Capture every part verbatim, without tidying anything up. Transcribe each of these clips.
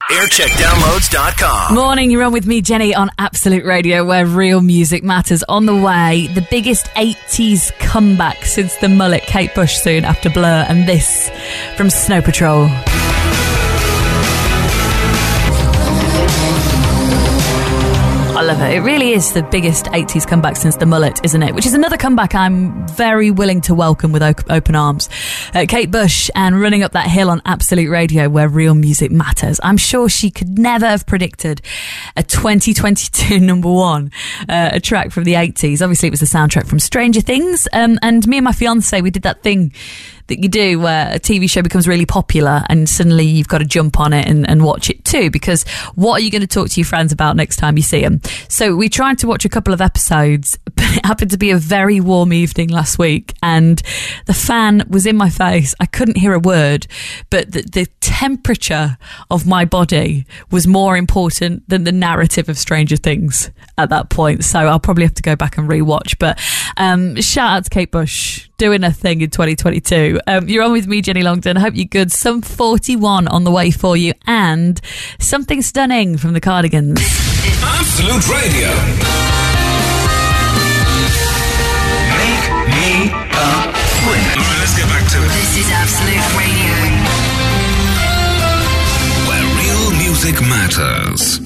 aircheck downloads dot com. Morning, you're on with me, Jenny, on Absolute Radio, where real music matters. On the way, the biggest eighties comeback since the mullet, Kate Bush soon after Blur, and this from Snow Patrol. I love it. It really is the biggest eighties comeback since the mullet, isn't it? Which is another comeback I'm very willing to welcome with open arms. Uh, Kate Bush and Running Up That Hill on Absolute Radio, where real music matters. I'm sure she could never have predicted a twenty twenty-two number one, uh, a track from the eighties. Obviously, it was the soundtrack from Stranger Things. Um, and me and my fiance, we did that thing that you do where a T V show becomes really popular and suddenly you've got to jump on it and, and watch it too, because what are you going to talk to your friends about next time you see them? So we tried to watch a couple of episodes, but it happened to be a very warm evening last week and the fan was in my face. I couldn't hear a word, but the, the temperature of my body was more important than the narrative of Stranger Things at that point. So I'll probably have to go back and rewatch. But um, shout out to Kate Bush doing her thing in twenty twenty-two. Um, you're on with me, Jenny Longdon. I hope you're good. Some forty-one on the way for you and something stunning from the Cardigans. Absolute Radio. Make me a winner. All right, let's get back to it. This is Absolute Radio, where real music matters.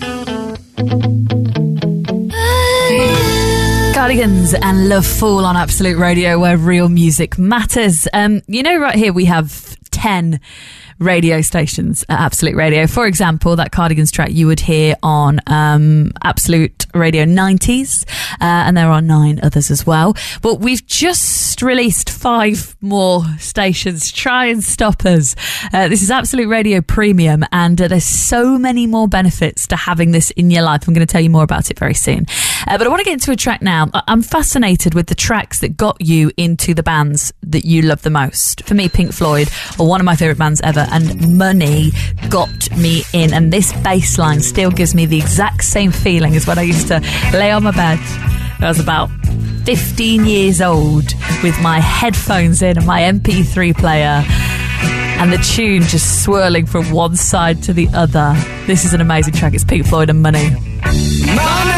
Cardigans and Love Fool on Absolute Radio, where real music matters. Um, you know, right here we have ten radio stations at Absolute Radio. For example, that Cardigans track you would hear on um, Absolute Radio nineties, uh, and there are nine others as well. But we've just released five more stations. Try and stop us. Uh, this is Absolute Radio Premium, and uh, there's so many more benefits to having this in your life. I'm going to tell you more about it very soon. Uh, but I want to get into a track now. I'm fascinated with the tracks that got you into the bands that you love the most. For me, Pink Floyd are one of my favourite bands ever, and Money got me in. And this bass line still gives me the exact same feeling as when I used to lay on my bed. I was about fifteen years old with my headphones in and my M P three player, and the tune just swirling from one side to the other. This is an amazing track. It's Pink Floyd and Money. Money!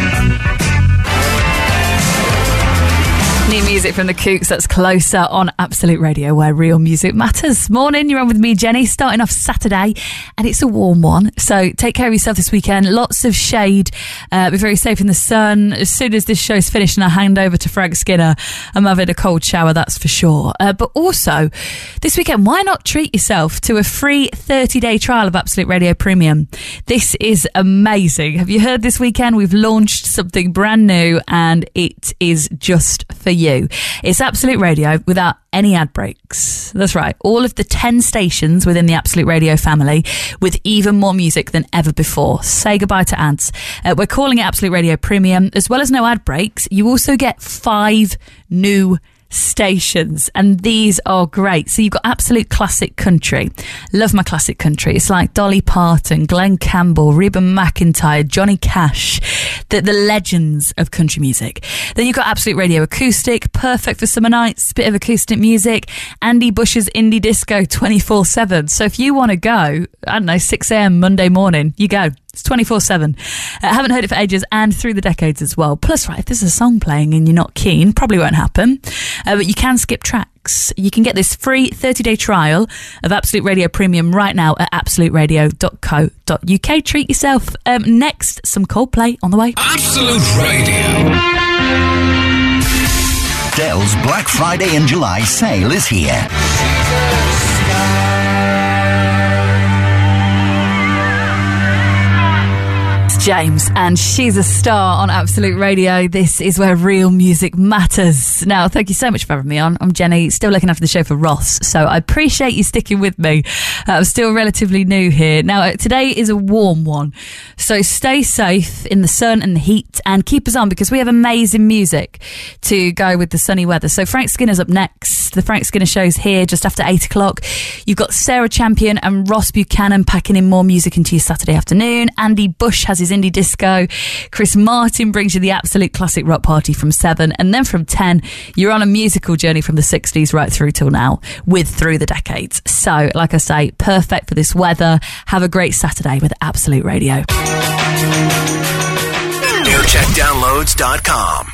New music from the Kooks, that's Closer on Absolute Radio, where real music matters. Morning, you're on with me, Jenny, starting off Saturday, and it's a warm one, so take care of yourself this weekend. Lots of shade, uh, be very safe in the sun. As soon as this show's finished and I hand over to Frank Skinner, I'm having a cold shower, that's for sure. Uh, but also, this weekend, why not treat yourself to a free thirty-day trial of Absolute Radio Premium? This is amazing. Have you heard this weekend? We've launched something brand new, and it is just for you. It's Absolute Radio without any ad breaks. That's right. All of the ten stations within the Absolute Radio family with even more music than ever before. Say goodbye to ads. Uh, we're calling it Absolute Radio Premium. As well as no ad breaks, you also get five new stations, and these are great. So you've got Absolute Classic Country. Love my classic country. It's like Dolly Parton, Glenn Campbell, Reba McEntire, Johnny Cash, the, the legends of country music. Then you've got Absolute Radio Acoustic, perfect for summer nights, bit of acoustic music. Andy Bush's Indie Disco twenty-four seven. So if you want to go, I don't know, six a.m. Monday morning, you go. It's twenty-four seven. I uh, haven't heard it for ages, and through the decades as well. Plus, right, if there's a song playing and you're not keen, probably won't happen. Uh, but you can skip tracks. You can get this free thirty-day trial of Absolute Radio Premium right now at absolute radio dot co dot uk. Treat yourself. Um, next, some Coldplay on the way. Absolute Radio. Dell's Black Friday in July sale is here. James, and She's a Star on Absolute Radio. This is where real music matters. Now, thank you so much for having me on. I'm Jenny, still looking after the show for Ross, so I appreciate you sticking with me. Uh, I'm still relatively new here. Now, uh, today is a warm one, so stay safe in the sun and the heat, and keep us on because we have amazing music to go with the sunny weather. So Frank Skinner's up next. The Frank Skinner show's here just after eight o'clock. You've got Sarah Champion and Ross Buchanan packing in more music into your Saturday afternoon. Andy Bush has his indie disco. Chris Martin brings you the absolute classic rock party from seven. And then from ten, you're on a musical journey from the sixties right through till now with Through the Decades. So, like I say, perfect for this weather. Have a great Saturday with Absolute Radio. aircheck downloads dot com